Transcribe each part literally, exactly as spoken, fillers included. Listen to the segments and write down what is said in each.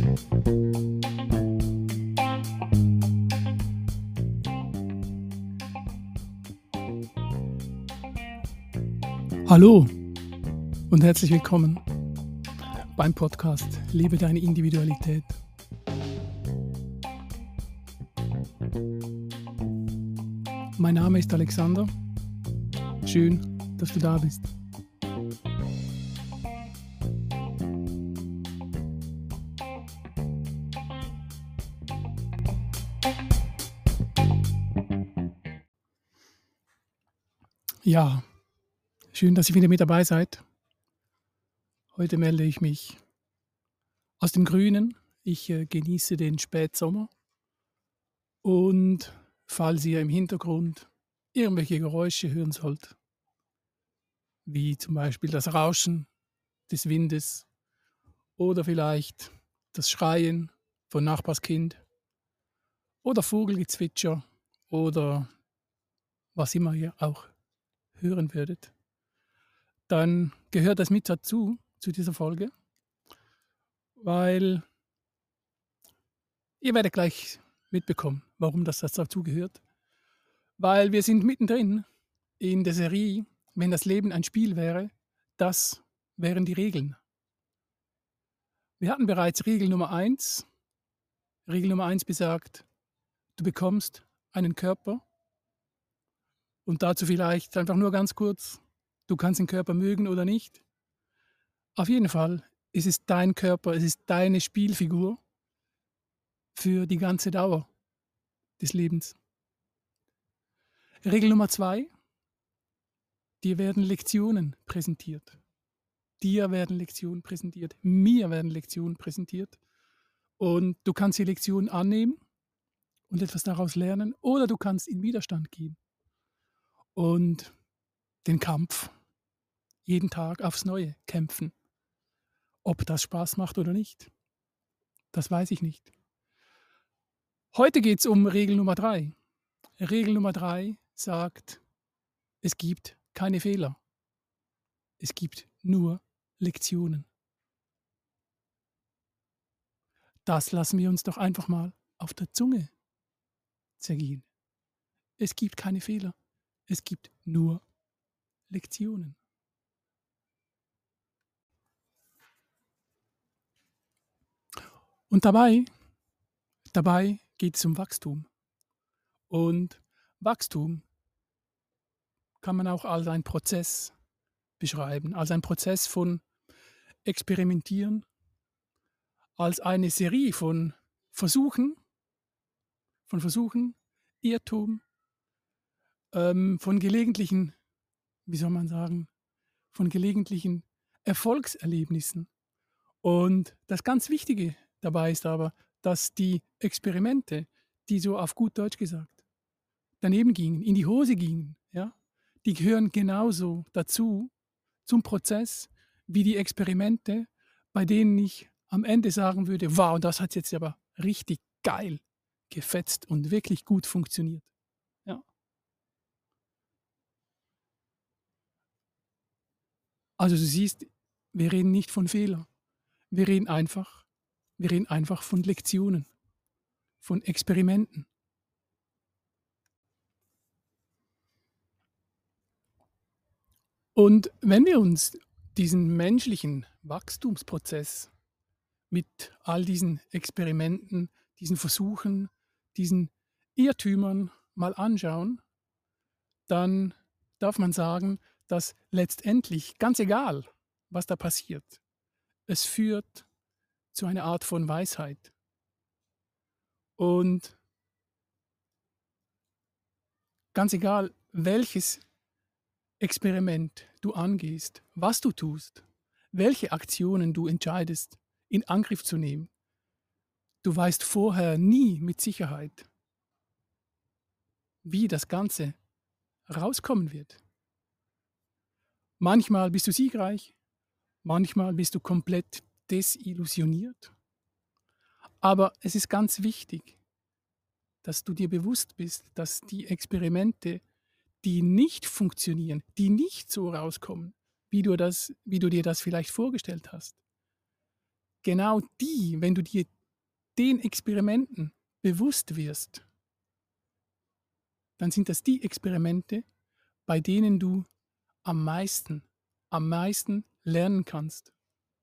Hallo und herzlich willkommen beim Podcast Lebe deine Individualität. Mein Name ist Alexander. Schön, dass du da bist. Ja, schön, dass ihr wieder mit dabei seid. Heute melde ich mich aus dem Grünen. Ich äh, genieße den Spätsommer. Und falls ihr im Hintergrund irgendwelche Geräusche hören sollt, wie zum Beispiel das Rauschen des Windes oder vielleicht das Schreien von Nachbarskind oder Vogelgezwitscher oder was immer ihr auch hören würdet, dann gehört das mit dazu, zu dieser Folge, weil ihr werdet gleich mitbekommen, warum das dazu gehört. Weil wir sind mittendrin in der Serie, wenn das Leben ein Spiel wäre, das wären die Regeln. Wir hatten bereits Regel Nummer eins. Regel Nummer eins besagt, du bekommst einen Körper. Und dazu vielleicht einfach nur ganz kurz, du kannst den Körper mögen oder nicht. Auf jeden Fall ist es dein Körper, es ist deine Spielfigur für die ganze Dauer des Lebens. Regel Nummer zwei, dir werden Lektionen präsentiert. Dir werden Lektionen präsentiert, mir werden Lektionen präsentiert. Und du kannst die Lektionen annehmen und etwas daraus lernen oder du kannst in Widerstand gehen und den Kampf jeden Tag aufs Neue kämpfen. Ob das Spaß macht oder nicht, das weiß ich nicht. Heute geht es um Regel Nummer drei. Regel Nummer drei sagt, es gibt keine Fehler. Es gibt nur Lektionen. Das lassen wir uns doch einfach mal auf der Zunge zergehen. Es gibt keine Fehler. Es gibt nur Lektionen. Und dabei, dabei geht es um Wachstum. Und Wachstum kann man auch als einen Prozess beschreiben, als einen Prozess von Experimentieren, als eine Serie von Versuchen, von Versuchen, Irrtum, ähm, von gelegentlichen, wie soll man sagen, von gelegentlichen Erfolgserlebnissen. Und das ganz Wichtige dabei ist aber, dass die Experimente, die so auf gut Deutsch gesagt daneben gingen, in die Hose gingen, ja, die gehören genauso dazu zum Prozess wie die Experimente, bei denen ich am Ende sagen würde, wow, das hat jetzt aber richtig geil gefetzt und wirklich gut funktioniert. Ja. Also du siehst, wir reden nicht von Fehlern. Wir reden einfach, wir reden einfach von Lektionen, von Experimenten. Und wenn wir uns diesen menschlichen Wachstumsprozess mit all diesen Experimenten, diesen Versuchen, diesen Irrtümern mal anschauen, dann darf man sagen, dass letztendlich, ganz egal, was da passiert, es führt zu einer Art von Weisheit. Und ganz egal, welches Experiment du angehst, was du tust, welche Aktionen du entscheidest, in Angriff zu nehmen, du weißt vorher nie mit Sicherheit, wie das Ganze rauskommen wird. Manchmal bist du siegreich, manchmal bist du komplett desillusioniert. Aber es ist ganz wichtig, dass du dir bewusst bist, dass die Experimente, die nicht funktionieren, die nicht so rauskommen, wie du, das, wie du dir das vielleicht vorgestellt hast, genau die, wenn du dir den Experimenten bewusst wirst, dann sind das die Experimente, bei denen du am meisten, am meisten lernen kannst.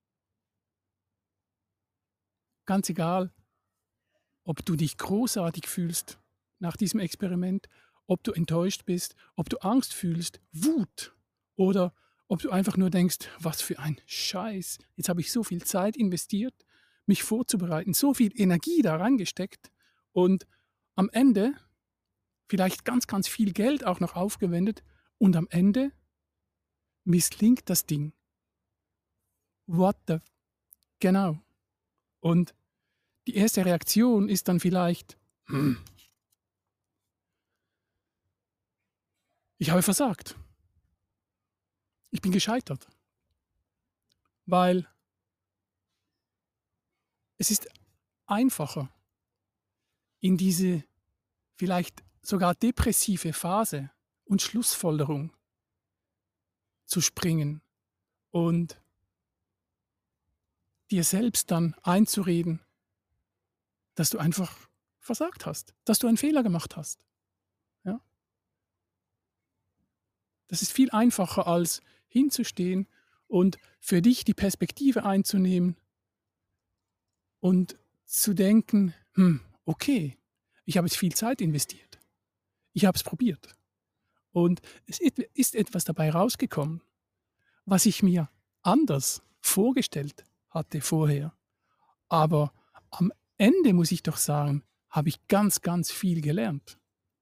Ganz egal, ob du dich großartig fühlst nach diesem Experiment, ob du enttäuscht bist, ob du Angst fühlst, Wut oder ob du einfach nur denkst, was für ein Scheiß, jetzt habe ich so viel Zeit investiert, mich vorzubereiten, so viel Energie da reingesteckt und am Ende vielleicht ganz, ganz viel Geld auch noch aufgewendet und am Ende misslingt das Ding. What the... Genau. Und die erste Reaktion ist dann vielleicht, hm, ich habe versagt. Ich bin gescheitert. Weil es ist einfacher, in diese vielleicht sogar depressive Phase und Schlussfolgerung zu springen und dir selbst dann einzureden, dass du einfach versagt hast, dass du einen Fehler gemacht hast. Ja? Das ist viel einfacher, als hinzustehen und für dich die Perspektive einzunehmen und zu denken, hm, okay, ich habe jetzt viel Zeit investiert. Ich habe es probiert. Und es ist etwas dabei rausgekommen, was ich mir anders vorgestellt hatte vorher. Aber am Ende, muss ich doch sagen, habe ich ganz, ganz viel gelernt.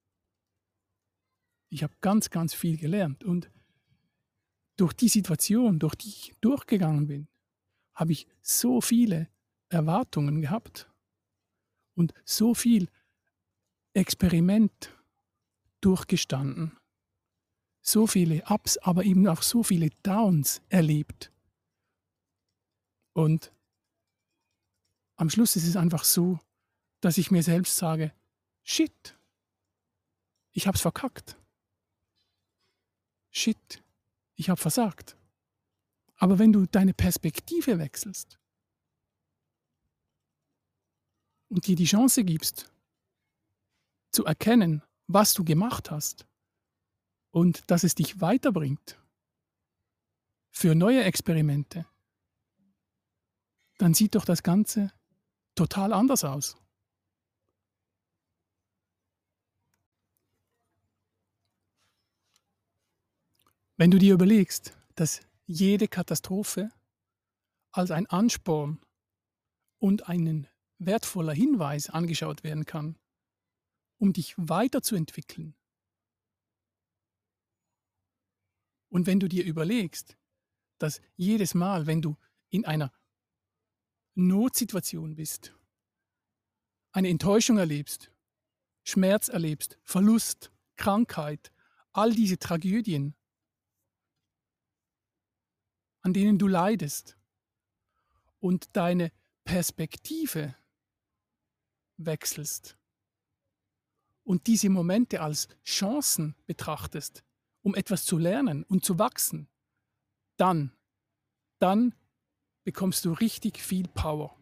Ich habe ganz, ganz viel gelernt. Und durch die Situation, durch die ich durchgegangen bin, habe ich so viele Erwartungen gehabt und so viel Experiment durchgestanden, so viele Ups, aber eben auch so viele Downs erlebt. Und am Schluss ist es einfach so, dass ich mir selbst sage, shit, ich hab's verkackt. Shit, ich hab versagt. Aber wenn du deine Perspektive wechselst und dir die Chance gibst, zu erkennen, was du gemacht hast und dass es dich weiterbringt für neue Experimente, dann sieht doch das Ganze total anders aus. Wenn du dir überlegst, dass jede Katastrophe als ein Ansporn und ein wertvoller Hinweis angeschaut werden kann, um dich weiterzuentwickeln. Und wenn du dir überlegst, dass jedes Mal, wenn du in einer Notsituation bist, eine Enttäuschung erlebst, Schmerz erlebst, Verlust, Krankheit, all diese Tragödien, an denen du leidest und deine Perspektive wechselst und diese Momente als Chancen betrachtest, um etwas zu lernen und zu wachsen, dann, dann bekommst du richtig viel Power.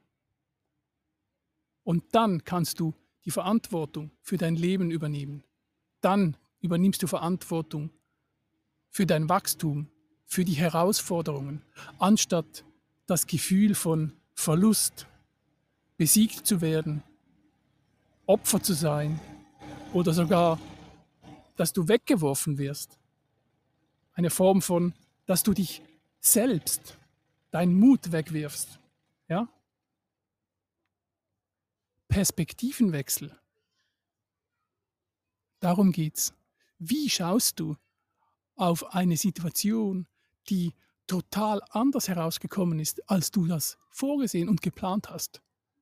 Und dann kannst du die Verantwortung für dein Leben übernehmen. Dann übernimmst du Verantwortung für dein Wachstum, für die Herausforderungen, anstatt das Gefühl von Verlust, besiegt zu werden, Opfer zu sein oder sogar, dass du weggeworfen wirst. Eine Form von, dass du dich selbst, deinen Mut wegwirfst. Ja? Perspektivenwechsel. Darum geht's. Wie schaust du auf eine Situation, die total anders herausgekommen ist, als du das vorgesehen und geplant hast?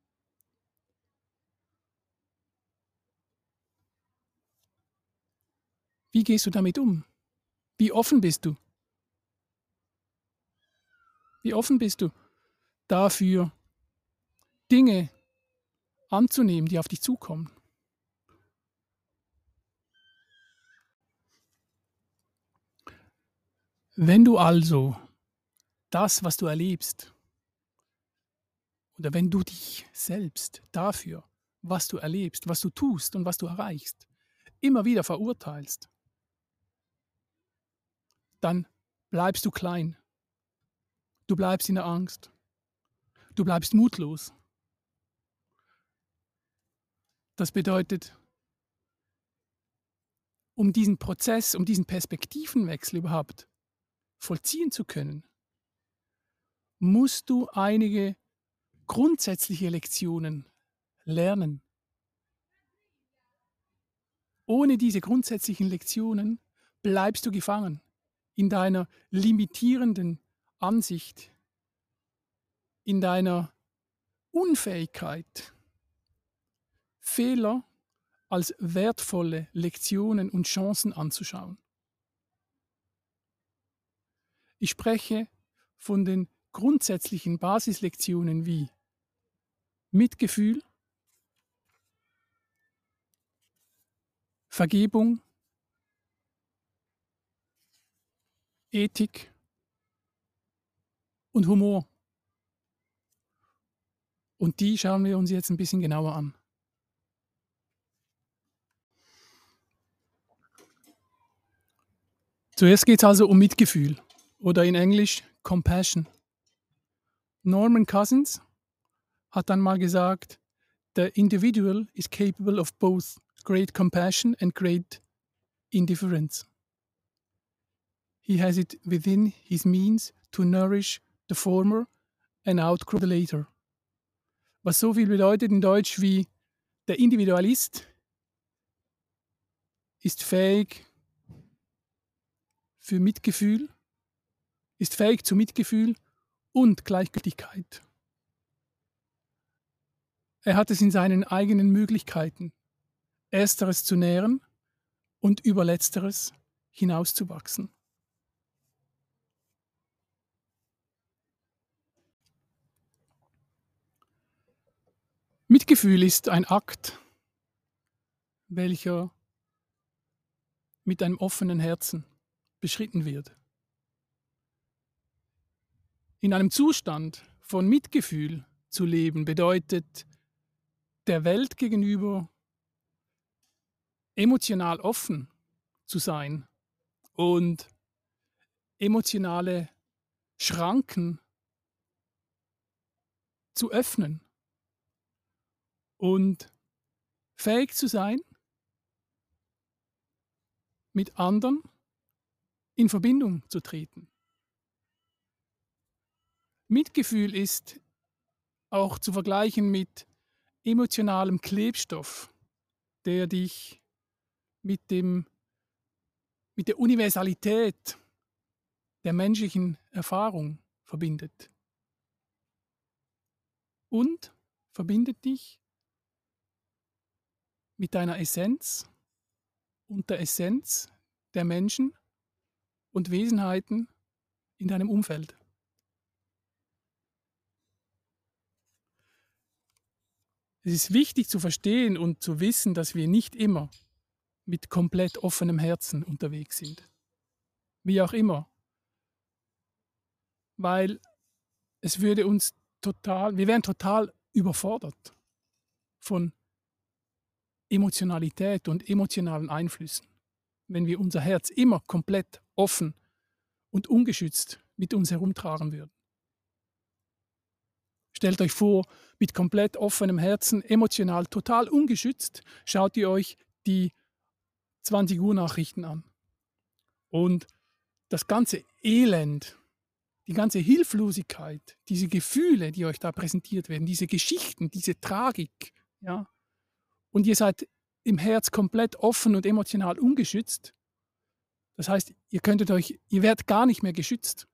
Wie gehst du damit um? Wie offen bist du? Wie offen bist du dafür, Dinge anzunehmen, die auf dich zukommen? Wenn du also das, was du erlebst oder wenn du dich selbst dafür, was du erlebst, was du tust und was du erreichst, immer wieder verurteilst, dann bleibst du klein. Du bleibst in der Angst. Du bleibst mutlos. Das bedeutet, um diesen Prozess, um diesen Perspektivenwechsel überhaupt vollziehen zu können, musst du einige grundsätzliche Lektionen lernen. Ohne diese grundsätzlichen Lektionen bleibst du gefangen in deiner limitierenden Ansicht, in deiner Unfähigkeit, Fehler als wertvolle Lektionen und Chancen anzuschauen. Ich spreche von den grundsätzlichen Basislektionen wie Mitgefühl, Vergebung, Ethik und Humor. Und die schauen wir uns jetzt ein bisschen genauer an. Zuerst geht es also um Mitgefühl oder in Englisch Compassion. Norman Cousins hat dann mal gesagt, the individual is capable of both great compassion and great indifference. He has it within his means to nourish the former and outgrow the later. Was so viel bedeutet in Deutsch wie der Individualist ist fähig für Mitgefühl, ist fähig zu Mitgefühl und Gleichgültigkeit. Er hat es in seinen eigenen Möglichkeiten, Ersteres zu nähren und über Letzteres hinauszuwachsen. Mitgefühl ist ein Akt, welcher mit einem offenen Herzen beschritten wird. In einem Zustand von Mitgefühl zu leben bedeutet, der Welt gegenüber emotional offen zu sein und emotionale Schranken zu öffnen und fähig zu sein, mit anderen in Verbindung zu treten. Mitgefühl ist auch zu vergleichen mit emotionalem Klebstoff, der dich mit, dem, mit der Universalität der menschlichen Erfahrung verbindet. Und verbindet dich mit deiner Essenz und der Essenz der Menschen und Wesenheiten in deinem Umfeld. Es ist wichtig zu verstehen und zu wissen, dass wir nicht immer mit komplett offenem Herzen unterwegs sind. Wie auch immer. Weil es würde uns total, wir wären total überfordert von Emotionalität und emotionalen Einflüssen, wenn wir unser Herz immer komplett offen und ungeschützt mit uns herumtragen würden. Stellt euch vor, mit komplett offenem Herzen, emotional total ungeschützt, schaut ihr euch die zwanzig Uhr Nachrichten an. Und das ganze Elend, die ganze Hilflosigkeit, diese Gefühle, die euch da präsentiert werden, diese Geschichten, diese Tragik, ja, und ihr seid im Herz komplett offen und emotional ungeschützt. Das heißt, ihr könntet euch, ihr werdet gar nicht mehr geschützt.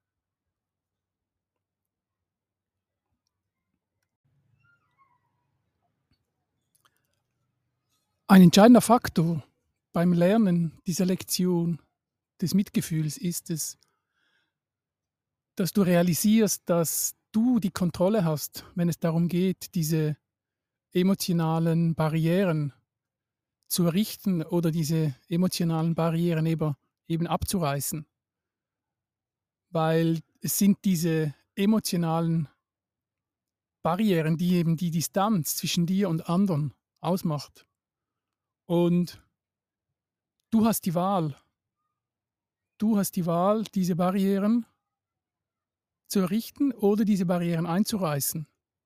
Ein entscheidender Faktor beim Lernen dieser Lektion des Mitgefühls ist es, dass du realisierst, dass du die Kontrolle hast, wenn es darum geht, diese emotionalen Barrieren zu errichten oder diese emotionalen Barrieren eben, eben abzureißen. Weil es sind diese emotionalen Barrieren, die eben die Distanz zwischen dir und anderen ausmacht. Und du hast die Wahl. Du hast die Wahl, diese Barrieren zu errichten oder diese Barrieren einzureißen.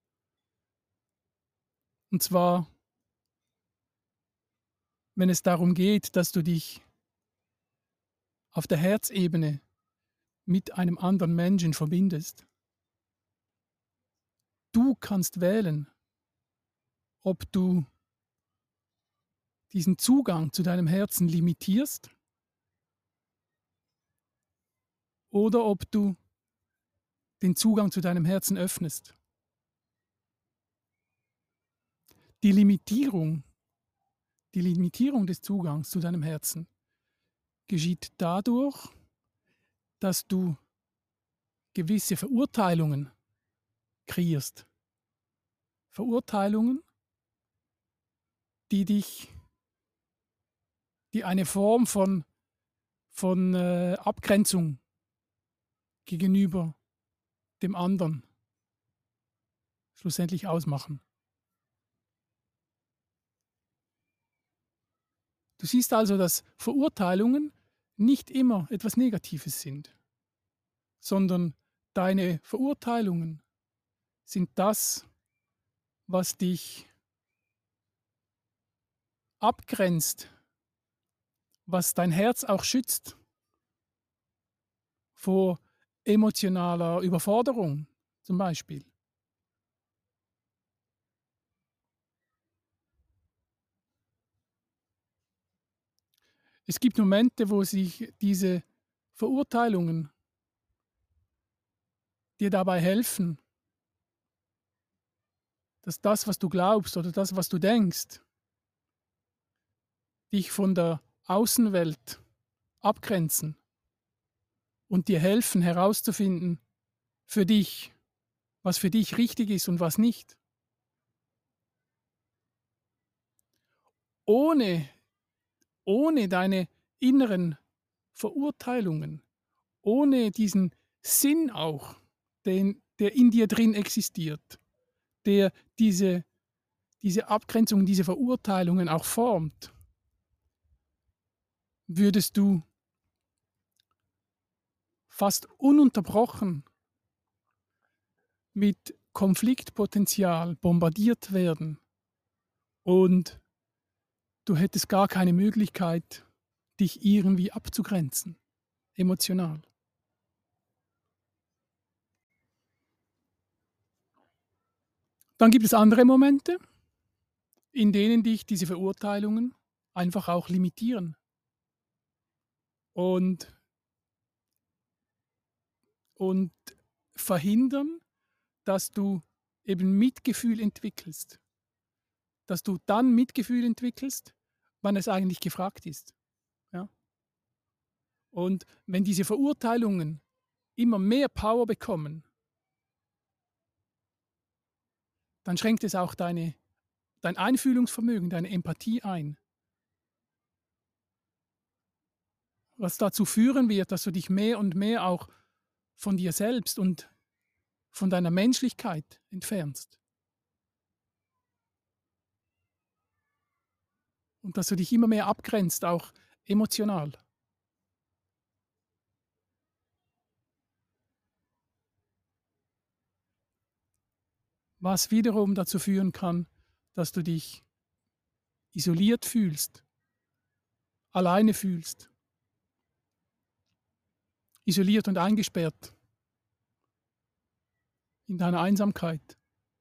Und zwar, wenn es darum geht, dass du dich auf der Herzebene mit einem anderen Menschen verbindest. Du kannst wählen, ob du diesen Zugang zu deinem Herzen limitierst oder ob du den Zugang zu deinem Herzen öffnest. Die Limitierung, die Limitierung des Zugangs zu deinem Herzen geschieht dadurch, dass du gewisse Verurteilungen kreierst. Verurteilungen, die dich, die eine Form von, von äh, Abgrenzung gegenüber dem anderen schlussendlich ausmachen. Du siehst also, dass Verurteilungen nicht immer etwas Negatives sind, sondern deine Verurteilungen sind das, was dich abgrenzt, was dein Herz auch schützt vor emotionaler Überforderung zum Beispiel. Es gibt Momente, wo sich diese Verurteilungen dir dabei helfen, dass das, was du glaubst oder das, was du denkst, dich von der Außenwelt abgrenzen und dir helfen herauszufinden für dich, was für dich richtig ist und was nicht. Ohne, ohne deine inneren Verurteilungen, ohne diesen Sinn auch, den, der in dir drin existiert, der diese, diese Abgrenzung, diese Verurteilungen auch formt, würdest du fast ununterbrochen mit Konfliktpotenzial bombardiert werden und du hättest gar keine Möglichkeit, dich irgendwie abzugrenzen, emotional. Dann gibt es andere Momente, in denen dich diese Verurteilungen einfach auch limitieren und, und verhindern, dass du eben Mitgefühl entwickelst. Dass du dann Mitgefühl entwickelst, wann es eigentlich gefragt ist. Ja? Und wenn diese Verurteilungen immer mehr Power bekommen, dann schränkt es auch deine, dein Einfühlungsvermögen, deine Empathie ein. Was dazu führen wird, dass du dich mehr und mehr auch von dir selbst und von deiner Menschlichkeit entfernst. Und dass du dich immer mehr abgrenzt, auch emotional. Was wiederum dazu führen kann, dass du dich isoliert fühlst, alleine fühlst, isoliert und eingesperrt in deiner Einsamkeit.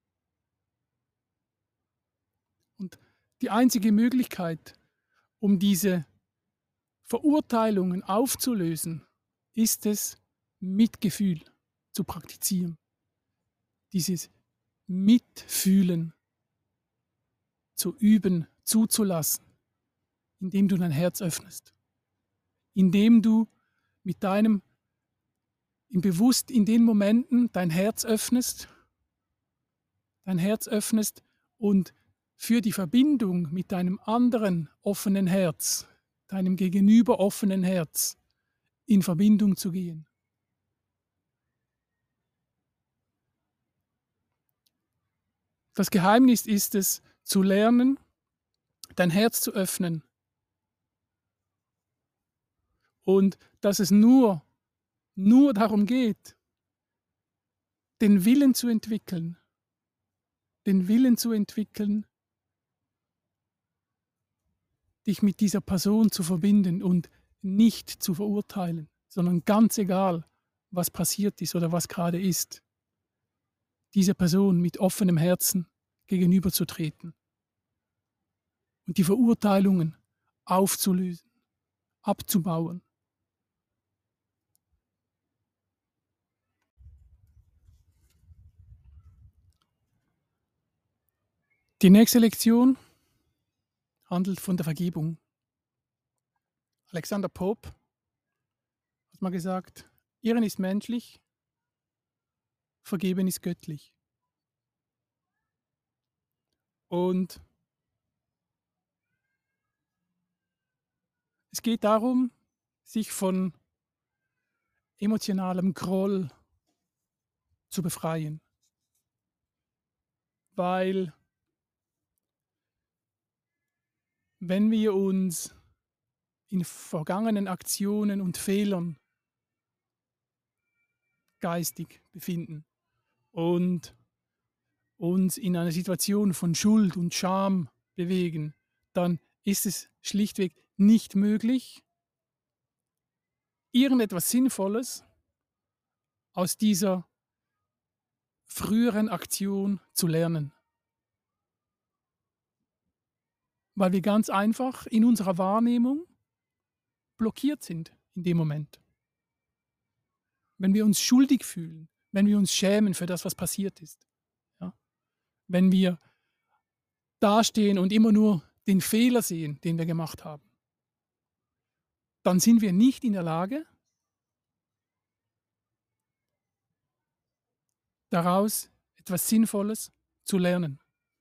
Und die einzige Möglichkeit, um diese Verurteilungen aufzulösen, ist es, Mitgefühl zu praktizieren. Dieses Mitfühlen zu üben, zuzulassen, indem du dein Herz öffnest, indem du mit deinem, im bewusst in den Momenten dein Herz öffnest, dein Herz öffnest und für die Verbindung mit deinem anderen offenen Herz, deinem gegenüber offenen Herz, in Verbindung zu gehen. Das Geheimnis ist es, zu lernen, dein Herz zu öffnen und dass es nur, nur darum geht, den Willen zu entwickeln, den Willen zu entwickeln, dich mit dieser Person zu verbinden und nicht zu verurteilen, sondern ganz egal, was passiert ist oder was gerade ist, dieser Person mit offenem Herzen gegenüberzutreten und die Verurteilungen aufzulösen, abzubauen. Die nächste Lektion handelt von der Vergebung. Alexander Pope hat mal gesagt, Irren ist menschlich, Vergeben ist göttlich. Und es geht darum, sich von emotionalem Groll zu befreien. Weil wenn wir uns in vergangenen Aktionen und Fehlern geistig befinden und uns in einer Situation von Schuld und Scham bewegen, dann ist es schlichtweg nicht möglich, irgendetwas Sinnvolles aus dieser früheren Aktion zu lernen. Weil wir ganz einfach in unserer Wahrnehmung blockiert sind in dem Moment. Wenn wir uns schuldig fühlen, wenn wir uns schämen für das, was passiert ist, ja? Wenn wir dastehen und immer nur den Fehler sehen, den wir gemacht haben, dann sind wir nicht in der Lage, daraus etwas Sinnvolles zu lernen.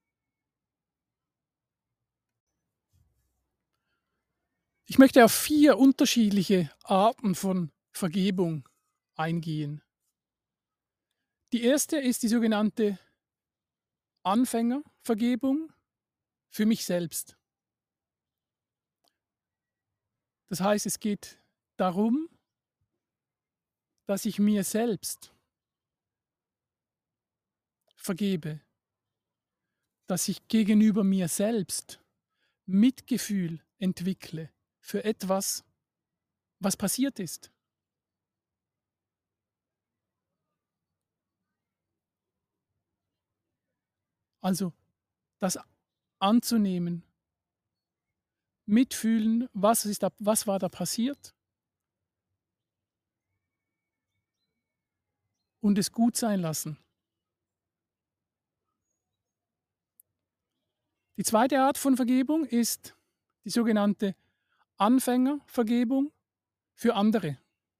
Ich möchte auf vier unterschiedliche Arten von Vergebung eingehen. Die erste ist die sogenannte Anfängervergebung für mich selbst. Das heißt, es geht darum, dass ich mir selbst vergebe, dass ich gegenüber mir selbst Mitgefühl entwickle für etwas, was passiert ist. Also das anzunehmen, mitfühlen, was, ist da, was war da passiert und es gut sein lassen. Die zweite Art von Vergebung ist die sogenannte Anfängervergebung für andere.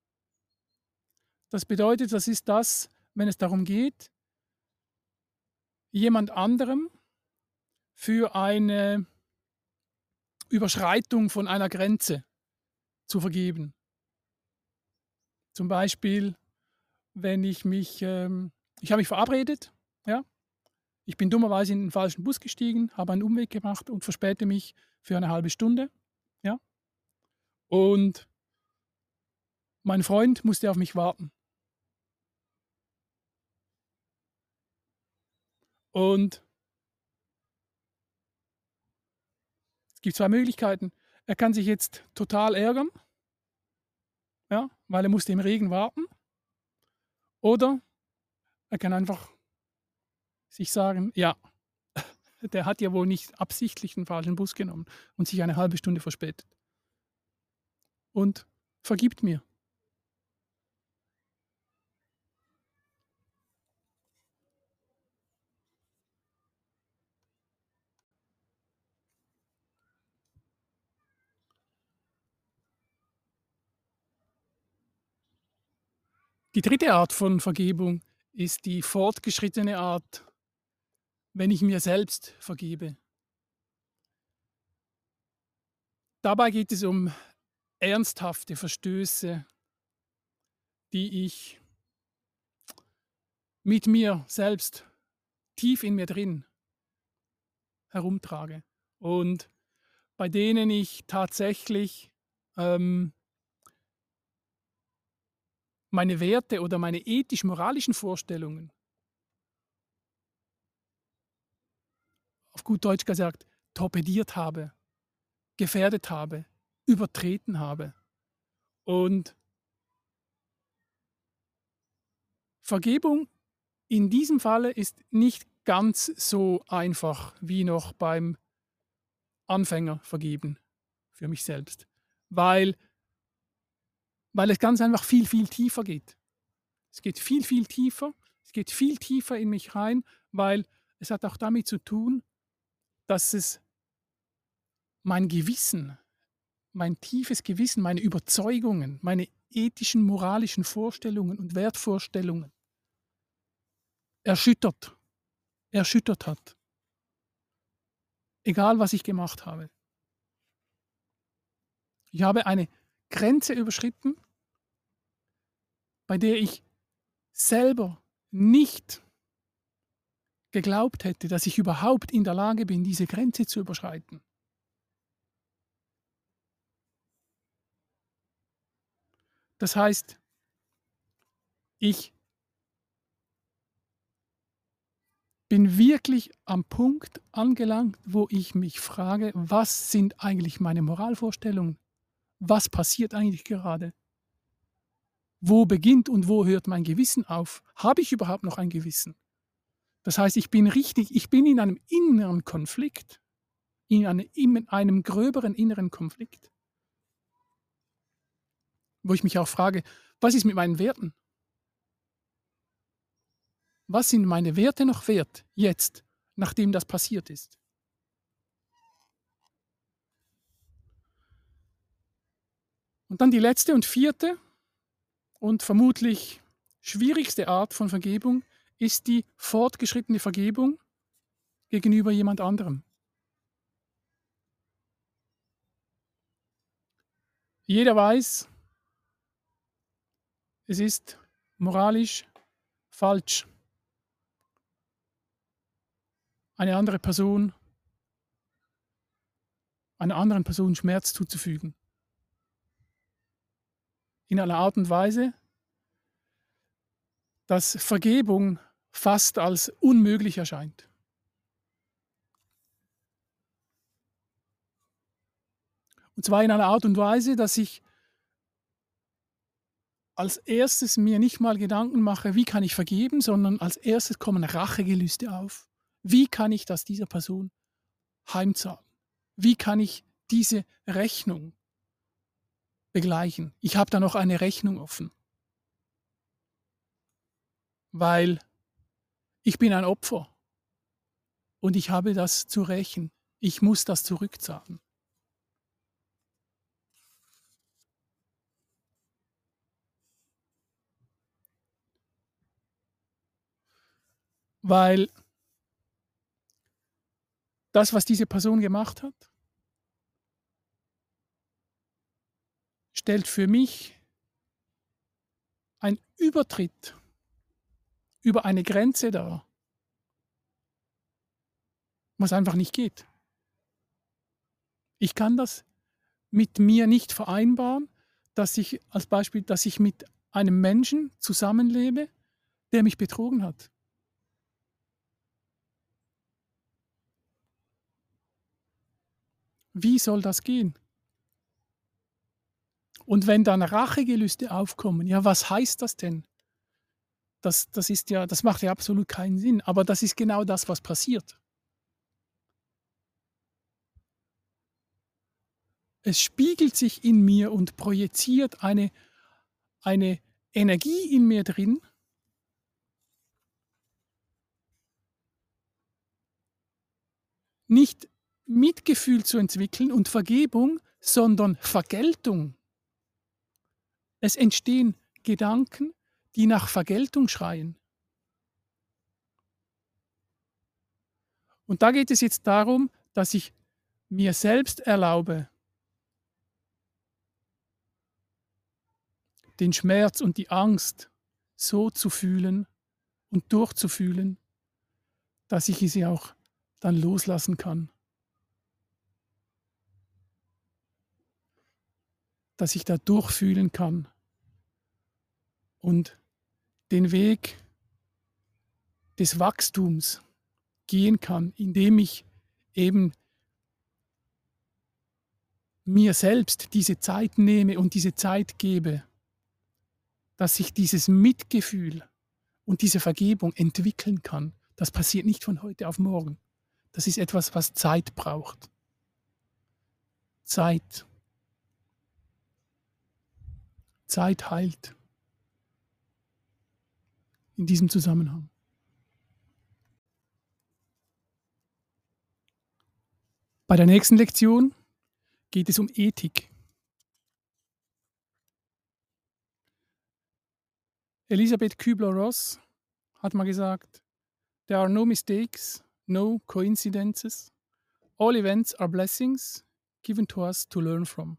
Das bedeutet, das ist das, wenn es darum geht, jemand anderem für eine Überschreitung von einer Grenze zu vergeben. Zum Beispiel, wenn ich mich, ähm, ich habe mich verabredet, ja, ich bin dummerweise in den falschen Bus gestiegen, habe einen Umweg gemacht und verspäte mich für eine halbe Stunde, ja, und mein Freund musste auf mich warten. Und es gibt zwei Möglichkeiten. Er kann sich jetzt total ärgern, ja, weil er musste im Regen warten, oder er kann einfach sich sagen, ja, der hat ja wohl nicht absichtlich den falschen Bus genommen und sich eine halbe Stunde verspätet. Und vergibt mir. Die dritte Art von Vergebung ist die fortgeschrittene Art, wenn ich mir selbst vergebe. Dabei geht es um ernsthafte Verstöße, die ich mit mir selbst tief in mir drin herumtrage und bei denen ich tatsächlich ähm, meine Werte oder meine ethisch-moralischen Vorstellungen, auf gut Deutsch gesagt, torpediert habe, gefährdet habe, übertreten habe. Und Vergebung in diesem Falle ist nicht ganz so einfach wie noch beim Anfänger vergeben für mich selbst, weil weil es ganz einfach viel, viel tiefer geht. Es geht viel, viel tiefer. Es geht viel tiefer in mich rein, weil es hat auch damit zu tun, dass es mein Gewissen, mein tiefes Gewissen, meine Überzeugungen, meine ethischen, moralischen Vorstellungen und Wertvorstellungen erschüttert, erschüttert hat. Egal, was ich gemacht habe. Ich habe eine Grenze überschritten, bei der ich selber nicht geglaubt hätte, dass ich überhaupt in der Lage bin, diese Grenze zu überschreiten. Das heißt, ich bin wirklich am Punkt angelangt, wo ich mich frage, was sind eigentlich meine Moralvorstellungen? Was passiert eigentlich gerade? Wo beginnt und wo hört mein Gewissen auf? Habe ich überhaupt noch ein Gewissen? Das heißt, ich bin richtig, ich bin in einem inneren Konflikt, in, eine, in einem gröberen inneren Konflikt, wo ich mich auch frage, was ist mit meinen Werten? Was sind meine Werte noch wert jetzt, nachdem das passiert ist? Und dann die letzte und vierte und vermutlich schwierigste Art von Vergebung ist die fortgeschrittene Vergebung gegenüber jemand anderem. Jeder weiß, es ist moralisch falsch, eine andere Person, einer anderen Person Schmerz zuzufügen. In einer Art und Weise, dass Vergebung fast als unmöglich erscheint. Und zwar in einer Art und Weise, dass ich als erstes mir nicht mal Gedanken mache, wie kann ich vergeben, sondern als erstes kommen Rachegelüste auf. Wie kann ich das dieser Person heimzahlen? Wie kann ich diese Rechnung begleichen? Ich habe da noch eine Rechnung offen, weil ich bin ein Opfer und ich habe das zu rächen. Ich muss das zurückzahlen. Weil das, was diese Person gemacht hat, stellt für mich ein Übertritt über eine Grenze dar, was einfach nicht geht. Ich kann das mit mir nicht vereinbaren, dass ich als Beispiel, dass ich mit einem Menschen zusammenlebe, der mich betrogen hat. Wie soll das gehen? Und wenn dann Rachegelüste aufkommen, ja, was heißt das denn? Das, das ist ja, das macht ja absolut keinen Sinn, aber das ist genau das, was passiert. Es spiegelt sich in mir und projiziert eine, eine Energie in mir drin, nicht Mitgefühl zu entwickeln und Vergebung, sondern Vergeltung. Es entstehen Gedanken, die nach Vergeltung schreien. Und da geht es jetzt darum, dass ich mir selbst erlaube, den Schmerz und die Angst so zu fühlen und durchzufühlen, dass ich sie auch dann loslassen kann. Dass ich da durchfühlen kann und den Weg des Wachstums gehen kann, indem ich eben mir selbst diese Zeit nehme und diese Zeit gebe, dass sich dieses Mitgefühl und diese Vergebung entwickeln kann. Das passiert nicht von heute auf morgen. Das ist etwas, was Zeit braucht. Zeit. Zeit heilt. In diesem Zusammenhang. Bei der nächsten Lektion geht es um Ethik. Elisabeth Kübler-Ross hat mal gesagt, there are no mistakes, no coincidences. All events are blessings given to us to learn from.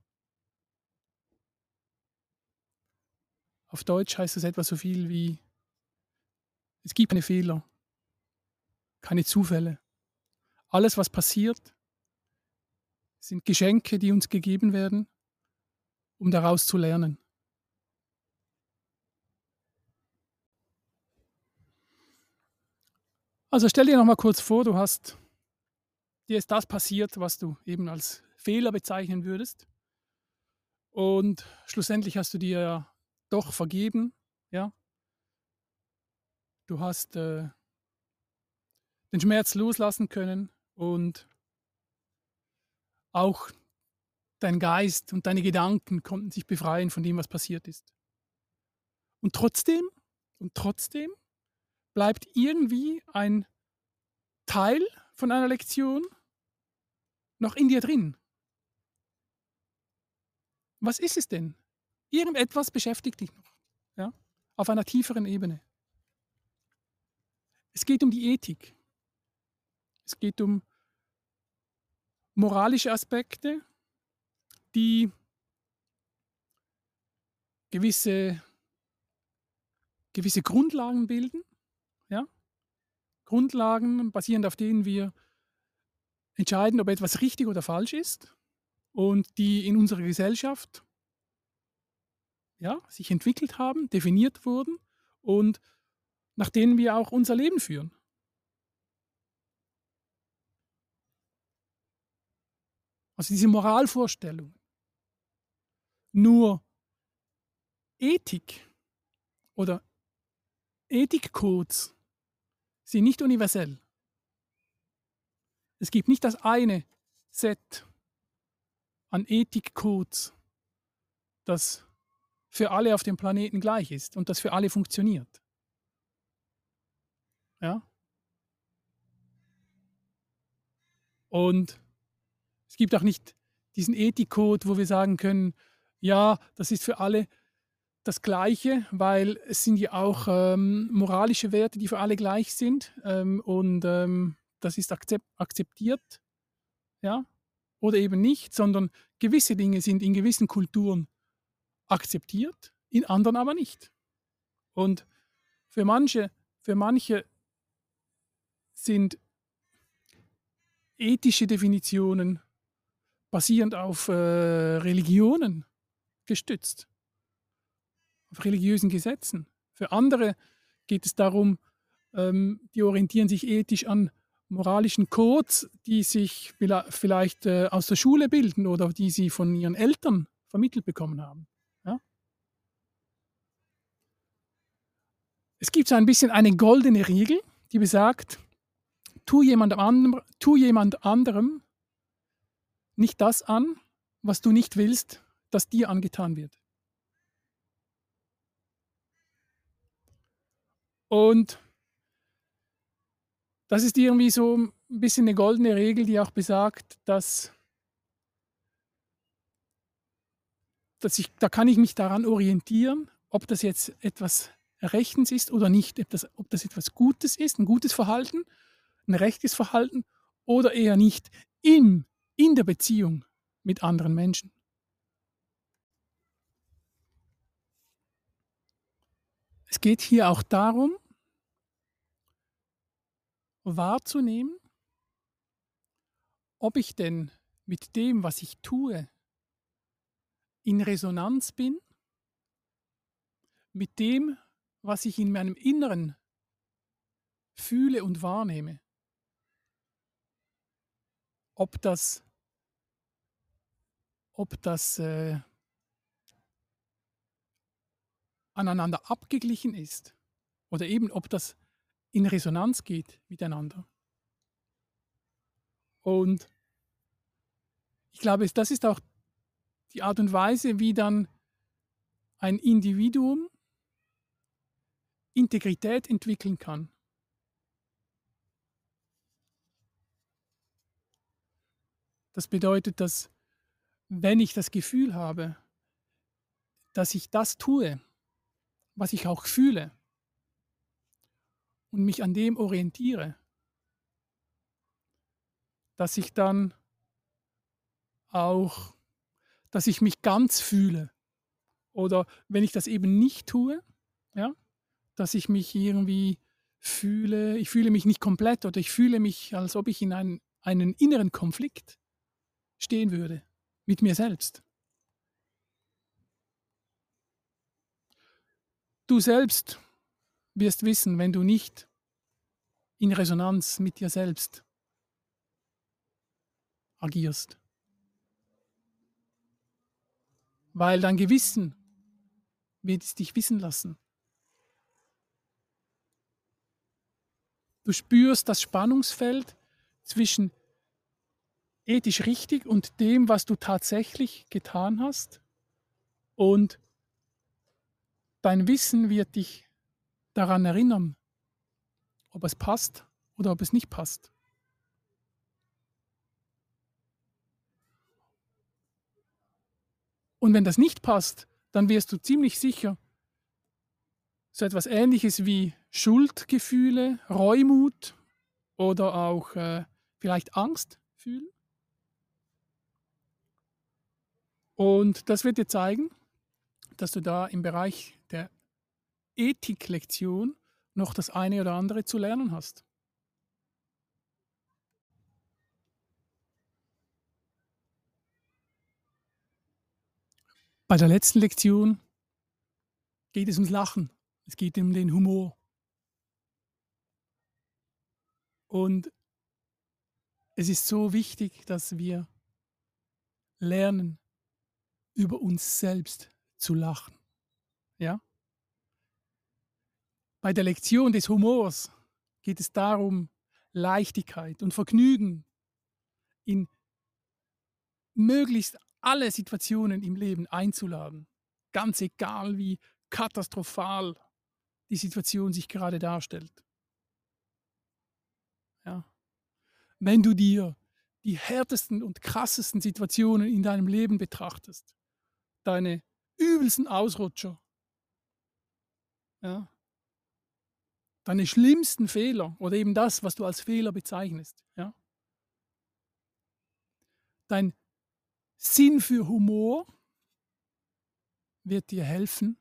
Auf Deutsch heißt das etwa so viel wie, es gibt keine Fehler, keine Zufälle. Alles, was passiert, sind Geschenke, die uns gegeben werden, um daraus zu lernen. Also stell dir noch mal kurz vor, du hast, dir ist das passiert, was du eben als Fehler bezeichnen würdest. Und schlussendlich hast du dir doch vergeben, ja. Du hast äh, den Schmerz loslassen können und auch dein Geist und deine Gedanken konnten sich befreien von dem, was passiert ist. Und trotzdem, und trotzdem bleibt irgendwie ein Teil von einer Lektion noch in dir drin. Was ist es denn? Irgendetwas beschäftigt dich noch, ja? Auf einer tieferen Ebene. Es geht um die Ethik. Es geht um moralische Aspekte, die gewisse, gewisse Grundlagen bilden, ja? Grundlagen, basierend auf denen wir entscheiden, ob etwas richtig oder falsch ist und die in unserer Gesellschaft, ja, sich entwickelt haben, definiert wurden und nach denen wir auch unser Leben führen. Also diese Moralvorstellung. Nur Ethik oder Ethikcodes sind nicht universell. Es gibt nicht das eine Set an Ethikcodes, das für alle auf dem Planeten gleich ist und das für alle funktioniert. Ja? Und es gibt auch nicht diesen Ethikcode, wo wir sagen können, ja, das ist für alle das Gleiche, weil es sind ja auch ähm, moralische Werte, die für alle gleich sind ähm, und ähm, das ist akzept akzeptiert, ja, oder eben nicht, sondern gewisse Dinge sind in gewissen Kulturen akzeptiert, in anderen aber nicht. Und für manche, für manche sind ethische Definitionen basierend auf äh, Religionen gestützt, auf religiösen Gesetzen. Für andere geht es darum, ähm, die orientieren sich ethisch an moralischen Codes, die sich vielleicht äh, aus der Schule bilden oder die sie von ihren Eltern vermittelt bekommen haben. Ja? Es gibt so ein bisschen eine goldene Regel, die besagt, tu jemand anderem, tu jemand anderem nicht das an, was du nicht willst, dass dir angetan wird. Und das ist irgendwie so ein bisschen eine goldene Regel, die auch besagt, dass, dass ich, da kann ich mich daran orientieren, ob das jetzt etwas Rechtens ist oder nicht, ob das, ob das etwas Gutes ist, ein gutes Verhalten, ein rechtes Verhalten oder eher nicht in, in der Beziehung mit anderen Menschen. Es geht hier auch darum, wahrzunehmen, ob ich denn mit dem, was ich tue, in Resonanz bin mit dem, was ich in meinem Inneren fühle und wahrnehme. Ob das ob das, äh aneinander abgeglichen ist oder eben ob das in Resonanz geht miteinander. Und ich glaube, das ist auch die Art und Weise, wie dann ein Individuum Integrität entwickeln kann. Das bedeutet, dass wenn ich das Gefühl habe, dass ich das tue, was ich auch fühle und mich an dem orientiere, dass ich dann auch dass ich mich ganz fühle. Oder wenn ich das eben nicht tue, ja, dass ich mich irgendwie fühle ich fühle mich nicht komplett oder ich fühle mich, als ob ich in einen einen inneren Konflikt stehen würde mit mir selbst. Du selbst wirst wissen, wenn du nicht in Resonanz mit dir selbst agierst. Weil dein Gewissen wird es dich wissen lassen. Du spürst das Spannungsfeld zwischen ethisch richtig und dem, was du tatsächlich getan hast, und dein Wissen wird dich daran erinnern, ob es passt oder ob es nicht passt. Und wenn das nicht passt, dann wirst du ziemlich sicher so etwas Ähnliches wie Schuldgefühle, Reumut oder auch äh, vielleicht Angst fühlen. Und das wird dir zeigen, dass du da im Bereich der Ethiklektion noch das eine oder andere zu lernen hast. Bei der letzten Lektion geht es ums Lachen. Es geht um den Humor. Und es ist so wichtig, dass wir lernen, über uns selbst zu lachen. Ja? Bei der Lektion des Humors geht es darum, Leichtigkeit und Vergnügen in möglichst alle Situationen im Leben einzuladen. Ganz egal, wie katastrophal die Situation sich gerade darstellt. Ja. Wenn du dir die härtesten und krassesten Situationen in deinem Leben betrachtest, deine übelsten Ausrutscher, ja, deine schlimmsten Fehler oder eben das, was du als Fehler bezeichnest, ja, dein Sinn für Humor wird dir helfen,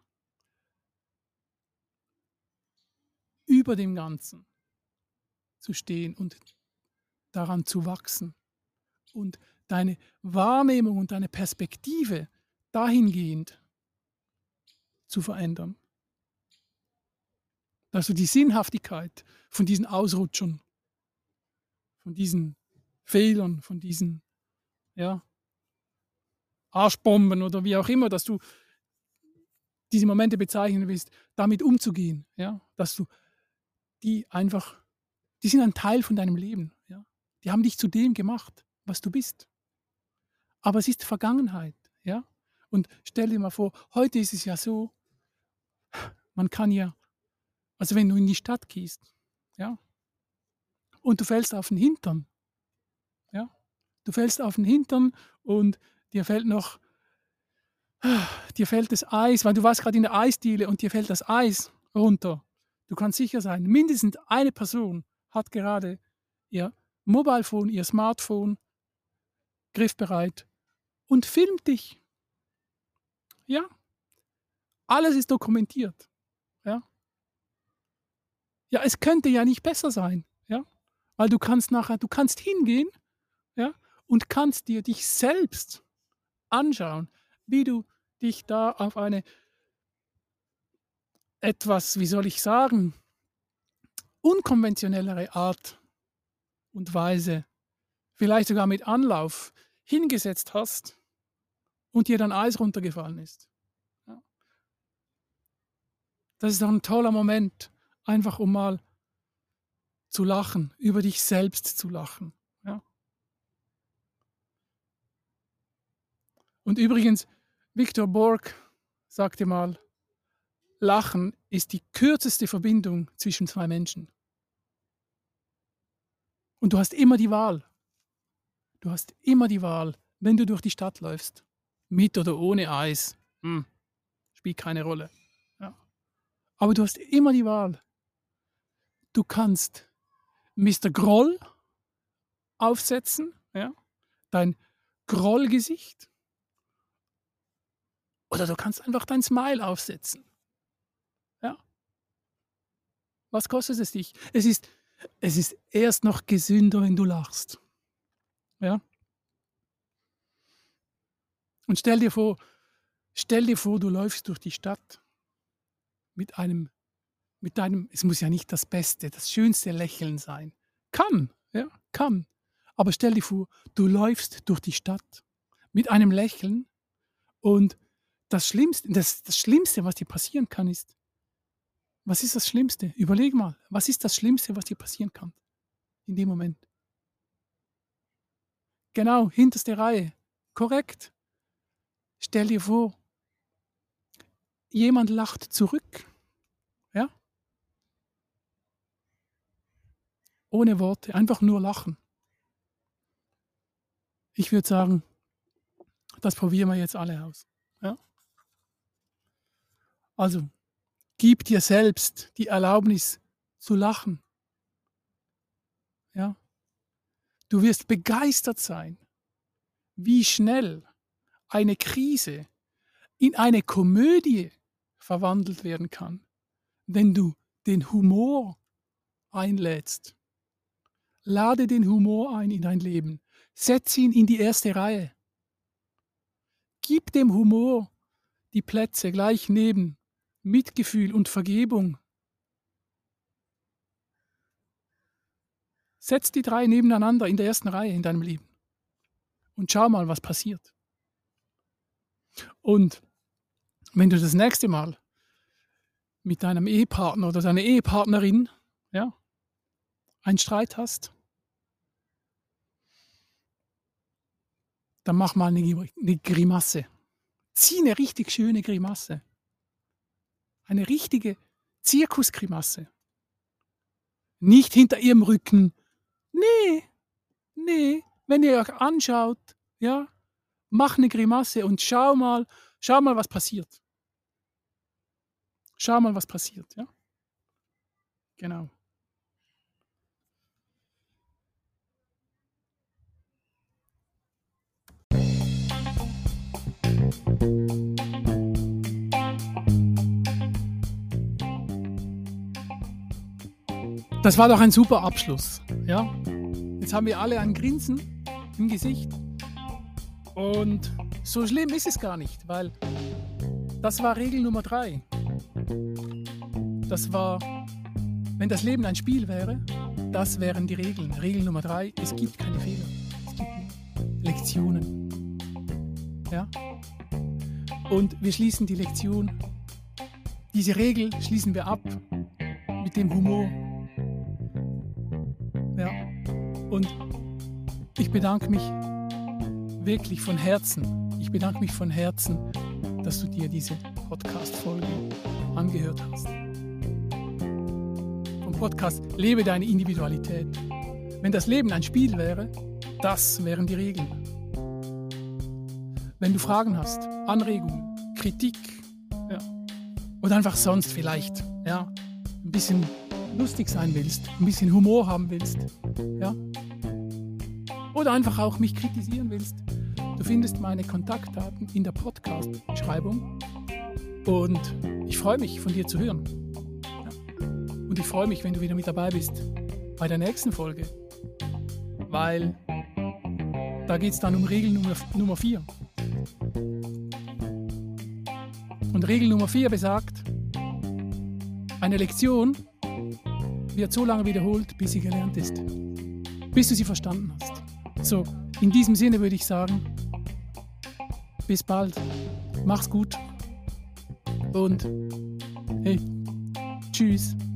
über dem Ganzen zu stehen und daran zu wachsen und deine Wahrnehmung und deine Perspektive dahingehend zu verändern. Dass du die Sinnhaftigkeit von diesen Ausrutschern, von diesen Fehlern, von diesen, ja, Arschbomben oder wie auch immer, dass du diese Momente bezeichnen willst, damit umzugehen. Ja? Dass du die einfach, die sind ein Teil von deinem Leben. Ja? Die haben dich zu dem gemacht, was du bist. Aber es ist Vergangenheit. Ja? Und stell dir mal vor, heute ist es ja so, man kann ja, also wenn du in die Stadt gehst, ja, und du fällst auf den Hintern, ja, du fällst auf den Hintern und dir fällt noch, dir fällt das Eis, weil du warst gerade in der Eisdiele und dir fällt das Eis runter. Du kannst sicher sein, mindestens eine Person hat gerade ihr Mobilephone, ihr Smartphone griffbereit und filmt dich. Ja, alles ist dokumentiert. Ja, ja, es könnte ja nicht besser sein. Ja, weil du kannst nachher, du kannst hingehen, ja, und kannst dir dich selbst anschauen, wie du dich da auf eine etwas, wie soll ich sagen, unkonventionellere Art und Weise, vielleicht sogar mit Anlauf, hingesetzt hast und dir dann Eis runtergefallen ist. Ja. Das ist doch ein toller Moment, einfach um mal zu lachen, über dich selbst zu lachen. Ja. Und übrigens, Victor Borg sagte mal, Lachen ist die kürzeste Verbindung zwischen zwei Menschen. Und du hast immer die Wahl. Du hast immer die Wahl, wenn du durch die Stadt läufst. Mit oder ohne Eis. Hm, spielt keine Rolle. Ja. Aber du hast immer die Wahl. Du kannst Mister Groll aufsetzen, ja, dein Grollgesicht. Oder du kannst einfach dein Smile aufsetzen. Ja. Was kostet es dich? Es ist, es ist erst noch gesünder, wenn du lachst. Ja. Und stell dir vor, stell dir vor, du läufst durch die Stadt mit einem, mit deinem, es muss ja nicht das beste, das schönste Lächeln sein. Kann, ja, kann. Aber stell dir vor, du läufst durch die Stadt mit einem Lächeln und das Schlimmste, das, das Schlimmste, was dir passieren kann, ist, was ist das Schlimmste? Überleg mal, was ist das Schlimmste, was dir passieren kann in dem Moment? Genau, hinterste Reihe. Korrekt. Stell dir vor, jemand lacht zurück. Ja? Ohne Worte, einfach nur lachen. Ich würde sagen, das probieren wir jetzt alle aus. Ja? Also, gib dir selbst die Erlaubnis zu lachen. Ja? Du wirst begeistert sein, wie schnell eine Krise in eine Komödie verwandelt werden kann, wenn du den Humor einlädst. Lade den Humor ein in dein Leben. Setz ihn in die erste Reihe. Gib dem Humor die Plätze gleich neben Mitgefühl und Vergebung. Setz die drei nebeneinander in der ersten Reihe in deinem Leben und schau mal, was passiert. Und wenn du das nächste Mal mit deinem Ehepartner oder deiner Ehepartnerin, ja, einen Streit hast, dann mach mal eine, eine Grimasse. Zieh eine richtig schöne Grimasse. Eine richtige Zirkusgrimasse. Nicht hinter ihrem Rücken. Nee, nee. Wenn ihr euch anschaut, ja, mach eine Grimasse und schau mal, schau mal, was passiert. Schau mal, was passiert, ja. Genau. Das war doch ein super Abschluss. Ja? Jetzt haben wir alle ein Grinsen im Gesicht. Und so schlimm ist es gar nicht, weil das war Regel Nummer drei. Das war, wenn das Leben ein Spiel wäre, das wären die Regeln. Regel Nummer drei, es gibt keine Fehler. Es gibt Lektionen. Ja? Und wir schließen die Lektion, diese Regel schließen wir ab mit dem Humor. Ja. Und ich bedanke mich wirklich von Herzen, ich bedanke mich von Herzen, dass du dir diese Podcast-Folge angehört hast. Vom Podcast Lebe deine Individualität. Wenn das Leben ein Spiel wäre, das wären die Regeln. Wenn du Fragen hast, Anregungen, Kritik, ja, oder einfach sonst vielleicht, ja, ein bisschen lustig sein willst, ein bisschen Humor haben willst, ja, oder einfach auch mich kritisieren willst, du findest meine Kontaktdaten in der Podcast-Beschreibung und ich freue mich, von dir zu hören. Ja. Und ich freue mich, wenn du wieder mit dabei bist bei der nächsten Folge, weil Da geht es dann um Regel Nummer, Nummer vier. Und Regel Nummer vier besagt, eine Lektion wird so lange wiederholt, bis sie gelernt ist. Bis du sie verstanden hast. So, in diesem Sinne würde ich sagen, bis bald, mach's gut und hey, tschüss.